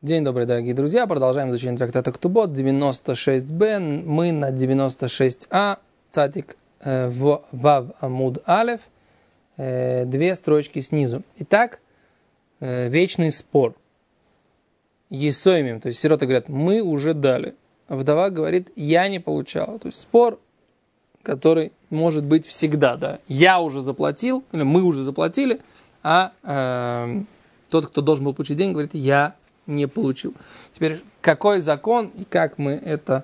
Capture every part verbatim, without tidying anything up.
День добрый, дорогие друзья. Продолжаем изучение трактата Ктубот. девяносто шесть бэ. Мы на девяносто шесть а. Цатик э, в Вав Амуд Алеф. Э, две строчки снизу. Итак, э, вечный спор. Есоймим, то есть сироты говорят, мы уже дали. А вдова говорит, я не получала. То есть спор, который может быть всегда, да. Я уже заплатил, или мы уже заплатили, а э, тот, кто должен был получить деньги, говорит, я не получил. Теперь, какой закон и как мы это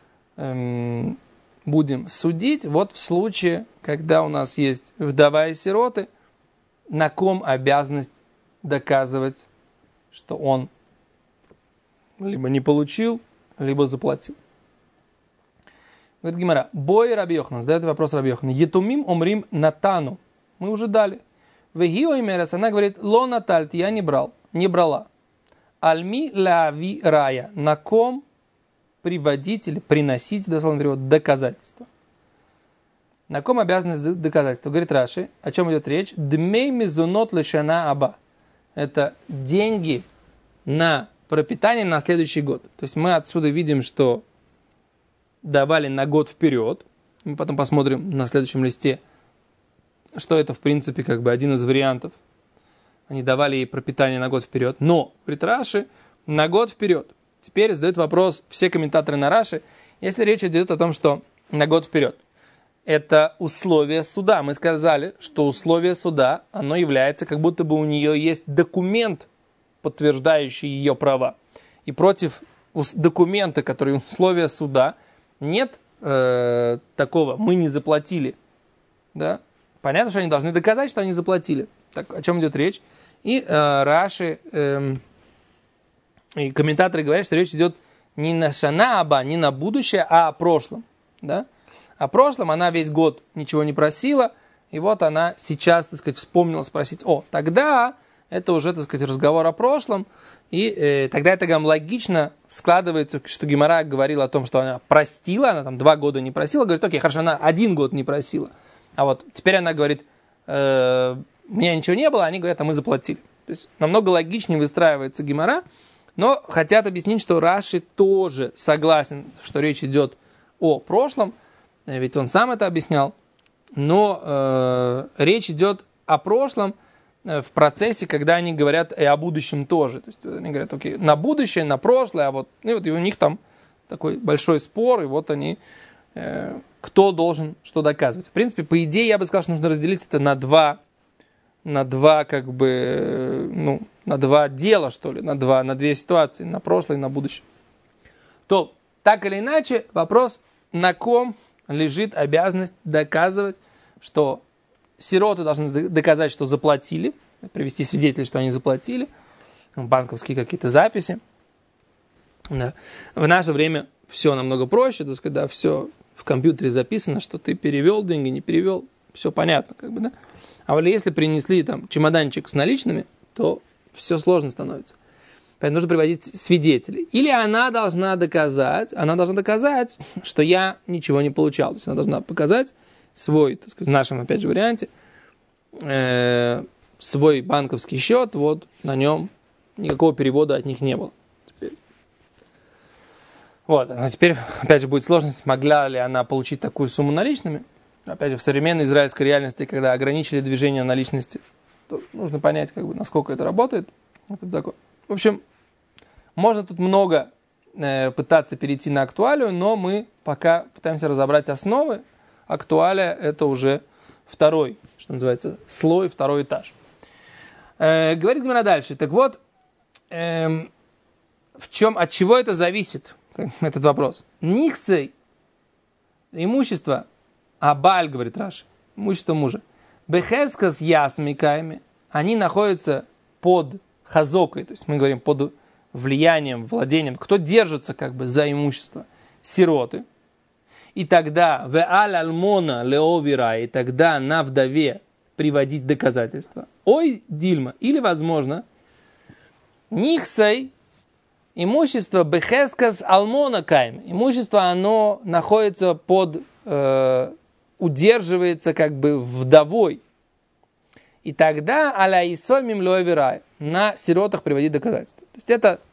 эм, будем судить? Вот в случае, когда у нас есть вдова и сироты, на ком обязанность доказывать, что он либо не получил, либо заплатил. Говорит Гемара, бой Раби Йохан, задает вопрос Раби Йохан, етумим омрим натану, мы уже дали. Вегио имерец, она говорит, ло натальт, я не брал, не брала. Альми лави рая. На ком приводить или приносить, дословно перевод, доказательства. На ком обязанность доказательства? Говорит Раши, о чем идет речь? Дмей мизунот лешана аба. Это деньги на пропитание на следующий год. То есть мы отсюда видим, что давали на год вперед. Мы потом посмотрим на следующем листе, что это в принципе как бы один из вариантов. Они давали ей пропитание на год вперед. Но, говорит Раши, на год вперед. Теперь задают вопрос все комментаторы на Раши, если речь идет о том, что на год вперед. Это условие суда. Мы сказали, что условие суда, оно является, как будто бы у нее есть документ, подтверждающий ее права. И против документа, который условие суда, нет э, такого, мы не заплатили. Да? Понятно, что они должны доказать, что они заплатили. Так, о чем идет речь? И э, Раши э, и комментаторы говорят, что речь идет не на шана аба, не на будущее, а о прошлом. Да? О прошлом она весь год ничего не просила, и вот она сейчас, так сказать, вспомнила спросить, о, тогда это уже, так сказать, разговор о прошлом, и э, тогда это гам логично складывается, что Гемара говорила о том, что она простила, она там два года не просила, говорит, окей, хорошо, она один год не просила, а вот теперь она говорит, э, у меня ничего не было, они говорят, а мы заплатили. То есть намного логичнее выстраивается Гемара, но хотят объяснить, что Раши тоже согласен, что речь идет о прошлом, ведь он сам это объяснял, но э, речь идет о прошлом в процессе, когда они говорят и о будущем тоже. То есть они говорят, окей, на будущее, на прошлое, а вот, и вот и у них там такой большой спор, и вот они, э, кто должен что доказывать. В принципе, по идее, я бы сказал, что нужно разделить это на два на два, как бы, ну, на два дела, что ли, на два, на две ситуации, на прошлое и на будущее. То, так или иначе, вопрос, на ком лежит обязанность доказывать, что сироты должны доказать, что заплатили, привести свидетелей, что они заплатили, банковские какие-то записи. Да. В наше время все намного проще, то есть, когда все в компьютере записано, что ты перевел деньги, не перевел, все понятно, как бы, да. А вот если принесли там чемоданчик с наличными, то все сложно становится. Поэтому нужно приводить свидетелей. Или она должна доказать, она должна доказать, что я ничего не получал. То есть она должна показать свой, так сказать, в нашем, опять же, варианте, э, свой банковский счет, вот на нем никакого перевода от них не было. Теперь. Вот, а теперь, опять же, будет сложность, могла ли она получить такую сумму наличными. Опять же, в современной израильской реальности, когда ограничили движение наличности, то нужно понять, как бы, насколько это работает, этот закон. В общем, можно тут много э, пытаться перейти на актуалию, но мы пока пытаемся разобрать основы. Актуалия – это уже второй, что называется, слой, второй этаж. Э, говорит Гемара дальше. Так вот, э, в чем, от чего это зависит, этот вопрос? Нихцей, имущество, а Баль, говорит Раши, имущество мужа. Бехеска с ясмиками, они находятся под хазокой, то есть мы говорим под влиянием, владением, кто держится как бы за имущество, сироты. И тогда в аль-альмона леовира, и тогда на вдове приводить доказательства. Ой, дильма, или возможно, нихсай, имущество бехеска с алмона кайм, имущество оно находится под э, удерживается как бы вдовой. И тогда аля исомим ловерай, на сиротах приводить доказательства. То есть это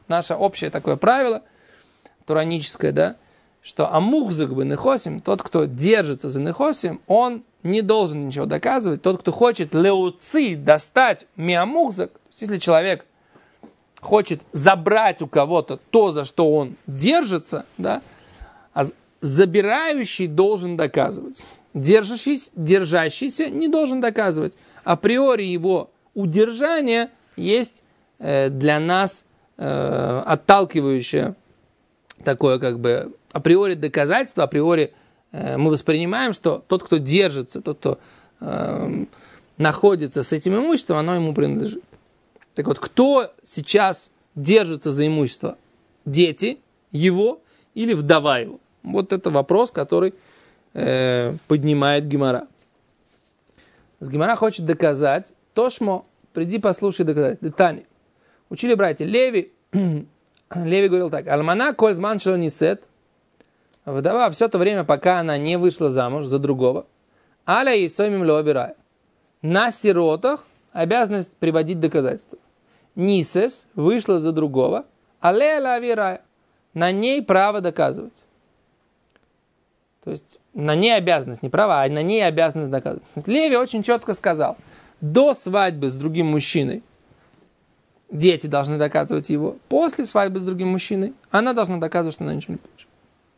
наше общее такое правило, тураническое, да, что амухзак бы нехосим, тот, кто держится за нехосим, он не должен ничего доказывать. Тот, кто хочет леуци, достать миамухзак, то есть если человек хочет забрать у кого-то то, за что он держится, да, а забирающий должен доказывать. Держащийся, держащийся не должен доказывать. Априори его удержание есть э, для нас э, отталкивающее такое как бы априори доказательство, априори э, мы воспринимаем, что тот, кто держится, тот, кто э, находится с этим имуществом, оно ему принадлежит. Так вот, кто сейчас держится за имущество? Дети его или вдова его? Вот это вопрос, который э, поднимает Гемара. Гемара хочет доказать, Тошмо, приди послушай доказать. Детани. Учили братья Леви, Леви говорил так, Альмана кользман шелонисет, вдова все то время, пока она не вышла замуж за другого, аля и сомим леобирая. На сиротах обязанность приводить доказательства. Нисес вышла за другого, але лавирая. На ней право доказывать. То есть на ней обязанность, не право, а на ней обязанность доказывать. Леви очень четко сказал, до свадьбы с другим мужчиной дети должны доказывать его. После свадьбы с другим мужчиной она должна доказывать, что она ничего не получила.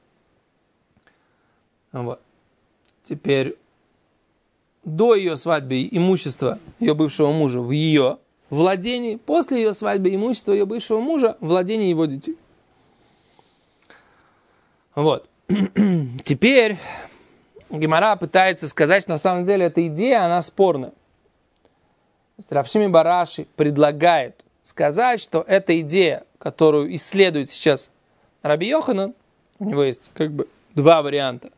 Вот. Теперь до ее свадьбы имущество ее бывшего мужа в ее владении, после ее свадьбы имущество ее бывшего мужа в владении его детей. Вот. Теперь Гемара пытается сказать, что на самом деле эта идея, она спорная. Рав Шими бар Аши предлагает сказать, что эта идея, которую исследует сейчас Раби Йоханан, у него есть как бы два варианта.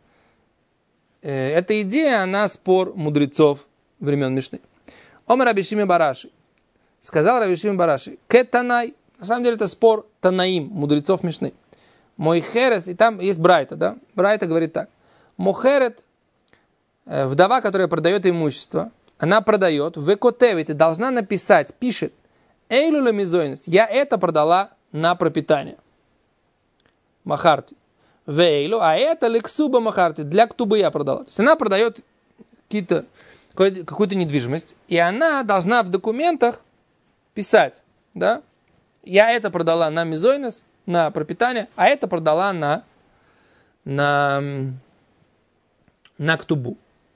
Эта идея, она спор мудрецов времен Мишны. Омар Раби Шими бар Аши. Сказал Раби Шими бар Аши, кетанай. На самом деле это спор танаим, мудрецов Мишны. Мой херес, и там есть Брайта, да? Брайта говорит так. Мохерет, вдова, которая продает имущество, она продает, векотевит, и должна написать, пишет, эйлу ламизойнес, я это продала на пропитание. Махарти. Вейлу, а это лексуба махарти, для ктубы я продала. То есть она продает какие-то, какую-то недвижимость, и она должна в документах писать, да? Я это продала на мизойнес, на пропитание, а это продала на, на, на ктубу.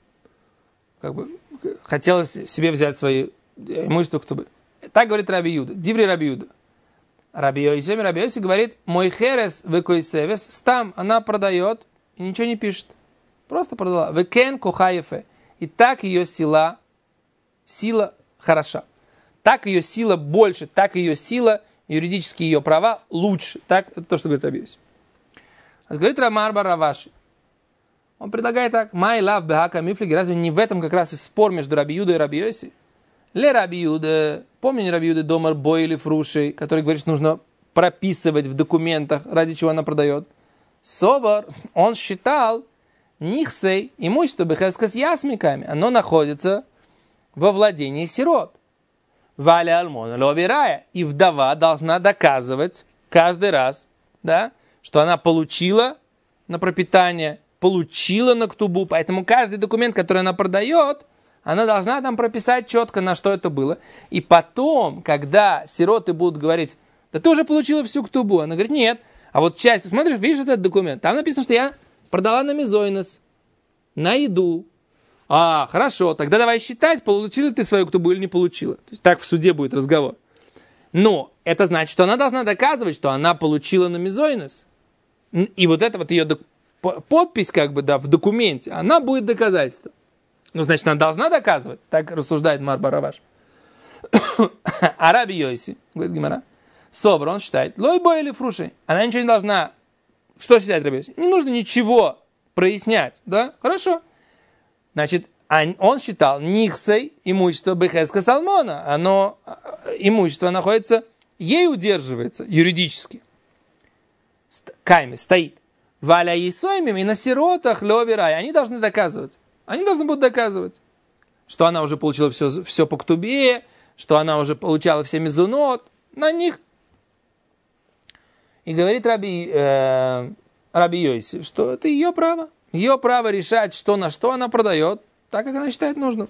Как бы хотелось себе взять свои имущества ктубы. Так говорит Раби Юда. Диври Раби Юда. Раби Йоси, Раби Йоси говорит, мой херес векойсевес, стам, она продает и ничего не пишет. Просто продала. Векен кохаефе. И так ее сила, сила хороша. Так ее сила больше, так ее сила, юридические ее права лучше. Так, это то, что говорит Раби Йоси. А говорит Рамар бар Раваши. Он предлагает так. Май лав бехака мифлиги. Разве не в этом как раз и спор между Раби Юдой и Раби Йоси? Ле Раби Юда. Помни Раби Юда домар бой или фрушей, который говорит, что нужно прописывать в документах, ради чего она продает. Собор, он считал нихсей, имущество бехеска с ясмиками. Оно находится во владении сирот. Валя альмона лобирая. И вдова должна доказывать каждый раз, да, что она получила на пропитание, получила на ктубу. Поэтому каждый документ, который она продает, она должна там прописать четко, на что это было. И потом, когда сироты будут говорить, да ты уже получила всю ктубу. Она говорит, нет. А вот часть, смотришь, видишь этот документ? Там написано, что я продала на мизойнес, на еду. А, хорошо, тогда давай считать, получила ты свою ктубу или не получила. То есть так в суде будет разговор. Но это значит, что она должна доказывать, что она получила на мизойнес. И вот это вот ее подпись, как бы, да, в документе, она будет доказательством. Ну, значит, она должна доказывать. Так рассуждает Мар бар Раваш. А Раби Йоси, говорит Гемара, Собр, он считает, лой бой или фруши. Она ничего не должна. Что считает Раби Йоси? Не нужно ничего прояснять, да? Хорошо. Значит, он считал нихсей имущество бехеска салмона. Оно, имущество находится, ей удерживается юридически. Кайме стоит. Валя есоймим и на сиротах ловирай. Они должны доказывать. Они должны будут доказывать, что она уже получила все, все по ктубе, что она уже получала все мизунот. На них И говорит Раби, э, Раби Йоси, что это ее право. Ее право решать, что на что она продает, так, как она считает нужным.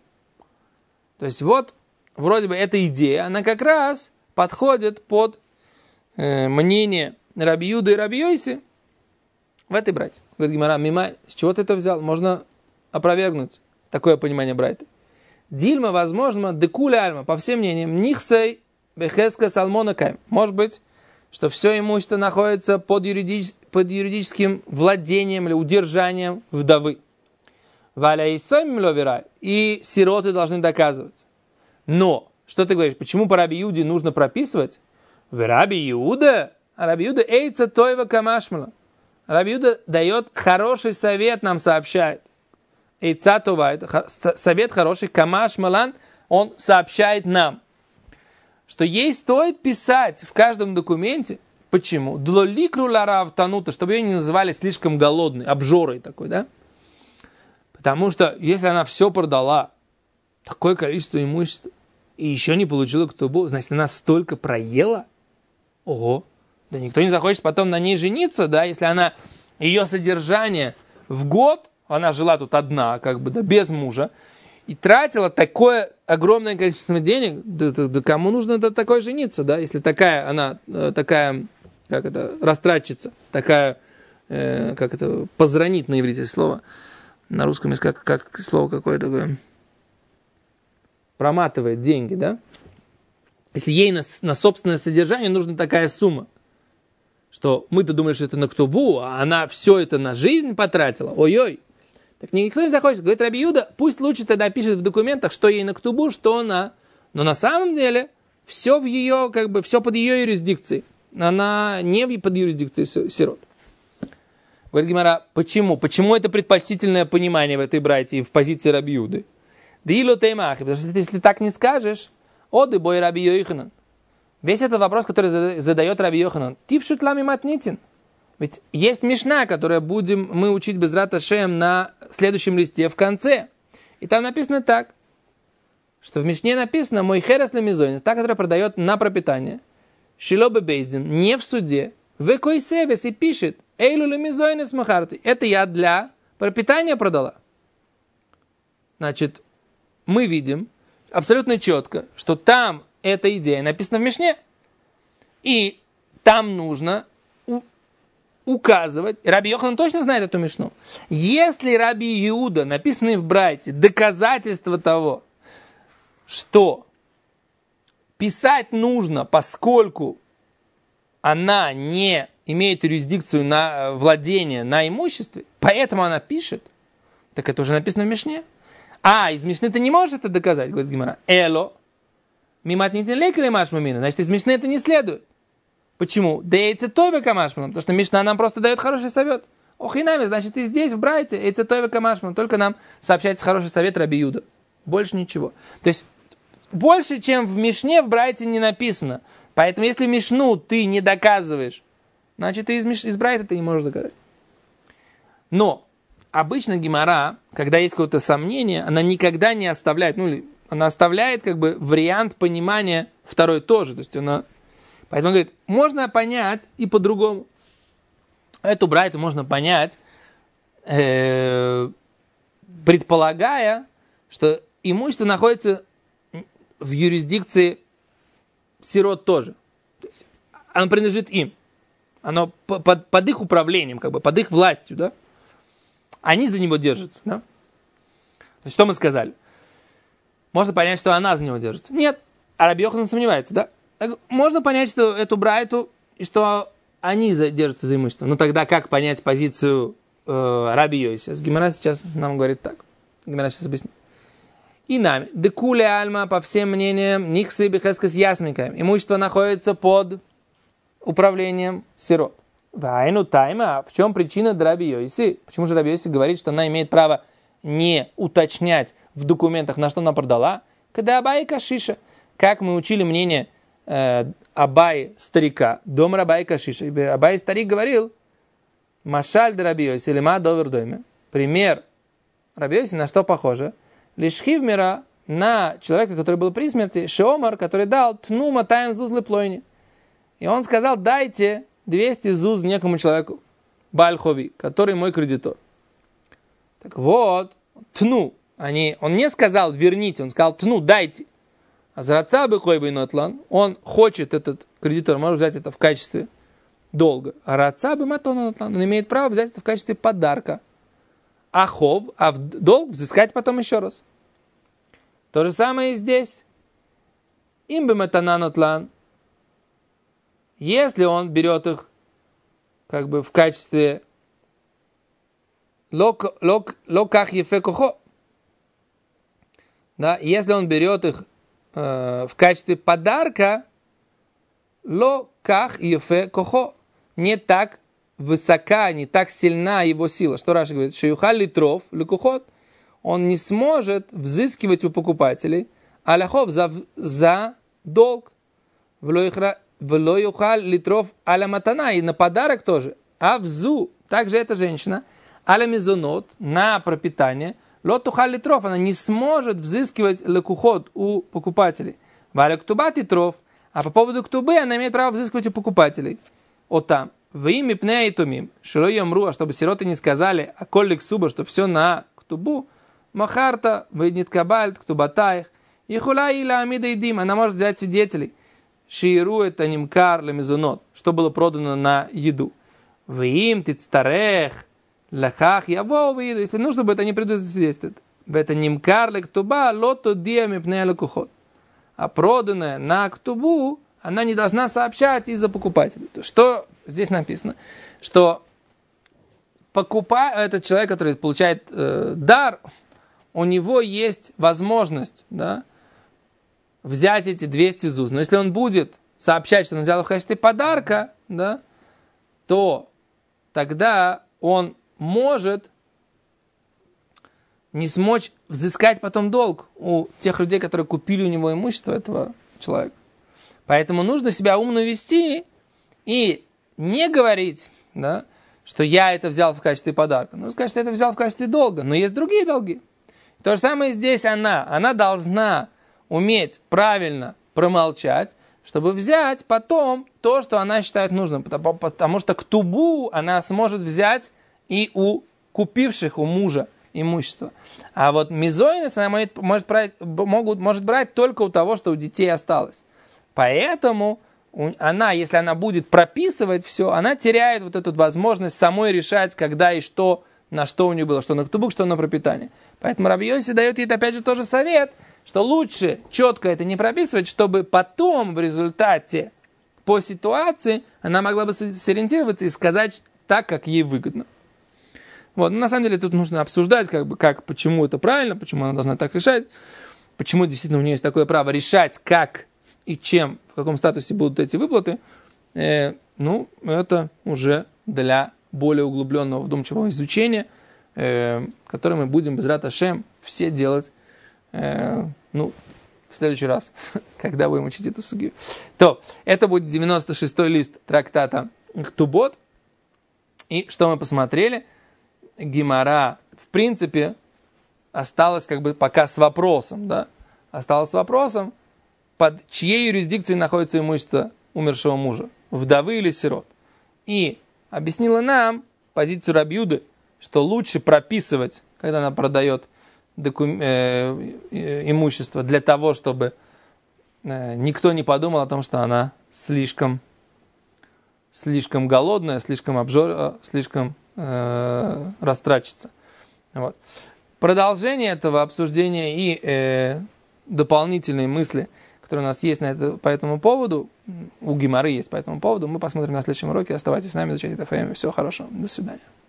То есть вот, вроде бы эта идея, она как раз подходит под э, мнение Раби Юды и Раби Йоси в этой брайте. Говорит Гемара, мимай, с чего ты это взял? Можно опровергнуть такое понимание брайты. Дильма, возможно, декуля альма, по всем мнениям, нихсей бехеска салмона кайм. Может быть, что все имущество находится под, юридич... под юридическим владением или удержанием вдовы. Валя и сами ловерай. И сироты должны доказывать. Но, что ты говоришь, почему по Раби Юде нужно прописывать? В Раби Юда, а Раби Юда эйца тойва камашмала. Раби Юда дает хороший совет, нам сообщает. Эйца това, это совет хороший, камашмалан, он сообщает нам, что ей стоит писать в каждом документе. Почему? Длоликру ларав танута, чтобы ее не называли слишком голодной, обжорой такой, да? Потому что если она все продала, такое количество имущества, и еще не получила ктубу, значит, она столько проела. Ого! Да никто не захочет потом на ней жениться, да, если она, ее содержание в год, она жила тут одна, как бы, да, без мужа, и тратила такое огромное количество денег, да, да, да кому нужно да, такое жениться, да, если такая она, такая, как это, растратчица, такая, э, как это, позранит на иврите слово, на русском есть как, как слово какое такое, проматывает деньги, да, если ей на, на собственное содержание нужна такая сумма, что мы-то думали, что это на ктубу, а она все это на жизнь потратила, ой-ой. Так никто не захочет. Говорит Раби Юда, пусть лучше тогда пишет в документах, что ей на ктубу, что на... Но на самом деле все в ее, как бы, все под ее юрисдикцией. Она не под юрисдикцией сирот. Говорит Гемара, почему? Почему это предпочтительное понимание в этой брайте и в позиции Раби Юды? Да ило теймахи, потому что если так не скажешь, оды бой Раби Йоханан. Весь этот вопрос, который задает Раби Йоханан, тившут лами матнитин. Ведь есть мишна, которую будем мы учить безрат Ашем на следующем листе в конце. И там написано так, что в мишне написано «Мой херес лемизойнис», та, которая продает на пропитание, «Шилобе бейздин», не в суде, «Ве кой себес» и пишет «Эйлу лемизойнис махарти». Это я для пропитания продала. Значит, мы видим абсолютно четко, что там эта идея написана в мишне. И там нужно указывать, Раби Йохан точно знает эту мишну, если Раби Иуда, написанный в брайте, доказательство того, что писать нужно, поскольку она не имеет юрисдикцию на владение на имуществе, поэтому она пишет, так это уже написано в мишне. А, из мишны ты не можешь это доказать, говорит Гемара. Эло, мимат не тенлейка ли маш мамина, значит, из мишны это не следует. Почему? Да эйце тойве камашманом, потому что Мишна нам просто дает хороший совет. Охинами, значит, и здесь, в брайте, эйце тойве камашманом, только нам сообщается хороший совет Раби Юда. Больше ничего. То есть, больше, чем в Мишне, в брайте не написано. Поэтому, если Мишну ты не доказываешь, значит, и из, Миш... из брайта ты не можешь доказать. Но, обычно гемара, когда есть какое-то сомнение, она никогда не оставляет, ну, она оставляет, как бы, вариант понимания второй тоже. То есть, она... Поэтому он говорит, можно понять и по-другому. Эту брайту можно понять, э, предполагая, что имущество находится в юрисдикции сирот тоже. То есть оно принадлежит им. Оно под, под их управлением, как бы, под их властью, да? Они за него держатся, да? То есть что мы сказали? Можно понять, что она за него держится. Нет, а Раби Йоханан сомневается, да? Можно понять, что эту брайту, и что они держатся за имущество. Но тогда как понять позицию э, Раби Йоси? Гемара сейчас нам говорит так. Гемара сейчас объяснит. И нами. Декуле альма, по всем мнениям, никсы бихескас ясмикаем. Имущество находится под управлением сирот. Вайну тайма. В чем причина Раби Йоси? Почему же Раби Йоси говорит, что она имеет право не уточнять в документах, на что она продала? Когда Абай Кашиша. Как мы учили мнение э, Абай старика, дом Абай Кашиша. Абай старик говорил, Машаль де Раби Йоси, лима довер дойме. Пример Раби Йоси на что похоже? Лишхив мира на человека, который был при смерти, Шеомар, который дал тнума тайн зузлы плойни. И он сказал, дайте двести зуз некому человеку, бальхови, который мой кредитор. Так вот, тну, они, он не сказал верните, он сказал тну, дайте. А зраца бы койбой нотлан, он хочет, этот кредитор может взять это в качестве долга. А раца бы матон нотлан, он имеет право взять это в качестве подарка. А хов, а в долг взыскать потом еще раз. То же самое и здесь. Им бы матана нотлан, если он берет их как бы в качестве локах ефе кохо, да, если он берет их э, в качестве подарка, локах ефе кохо, не так высока, не так сильна его сила. Что Раши говорит? Шеюхаль литров лекухот, он не сможет взыскивать у покупателей аляхов за, за долг. Влоюхаль литров аля матана, и на подарок тоже. А взу, также эта женщина, аля мизонот, на пропитание, лотухаль литров, она не сможет взыскивать лекухот у покупателей. Валя ктуба титров, а по поводу ктубы она имеет право взыскивать у покупателей. Вот там. В имя пнея и тумим, шило ямру, а чтобы сироты не сказали, а коллик суба, что все на ктубу, махарта, выйдет кабальт, ктубатаих, и хула или амида и дим, она может взять свидетелей. Шииру это нимкар лемезунот, что было продано на еду. В им тицтарех, лахах, яво выйду, если нужно будет, они придут засвидетельствовать. В это нимкар лектуба, лото диами пнея лекухот. А проданное на ктубу, она не должна сообщать из-за покупателей. Что здесь написано? Что покупа... этот человек, который получает э, дар, у него есть возможность, да, взять эти двести зуз. Но если он будет сообщать, что он взял их в качестве подарка, да, то тогда он может не смочь взыскать потом долг у тех людей, которые купили у него имущество этого человека. Поэтому нужно себя умно вести и не говорить, да, что я это взял в качестве подарка. Нужно сказать, что я это взял в качестве долга. Но есть другие долги. То же самое здесь она. Она должна уметь правильно промолчать, чтобы взять потом то, что она считает нужным. Потому, потому что ктубу она сможет взять и у купивших у мужа имущество. А вот мизойнес она может, может, брать, могут, может брать только у того, что у детей осталось. Поэтому она, если она будет прописывать все, она теряет вот эту возможность самой решать, когда и что, на что у нее было, что на ктубу, что на пропитание. Поэтому Раби Йоси дает ей опять же тоже совет, что лучше четко это не прописывать, чтобы потом в результате по ситуации она могла бы сориентироваться и сказать так, как ей выгодно. Вот. Но на самом деле тут нужно обсуждать, как бы, как, почему это правильно, почему она должна так решать, почему действительно у нее есть такое право решать, как и чем, в каком статусе будут эти выплаты. Э, ну, это уже для более углубленного, вдумчивого изучения, э, которое мы будем без рат Ашем все делать, э, ну, в следующий раз, когда будем учить эту сугию. То, это будет девяносто шестой лист трактата Ктубот. И что мы посмотрели? Гемара, в принципе, осталась как бы пока с вопросом, да? Осталась с вопросом, под чьей юрисдикцией находится имущество умершего мужа, вдовы или сирот. И объяснила нам позицию Раби Юды, что лучше прописывать, когда она продает докум... э, имущество, для того, чтобы э, никто не подумал о том, что она слишком, слишком голодная, слишком обжор... слишком э, растратчица. Вот. Продолжение этого обсуждения и э, дополнительные мысли, которые у нас есть на это, по этому поводу, у Гемары есть по этому поводу, мы посмотрим на следующем уроке. Оставайтесь с нами, изучайте эф эм. Всего хорошего. До свидания.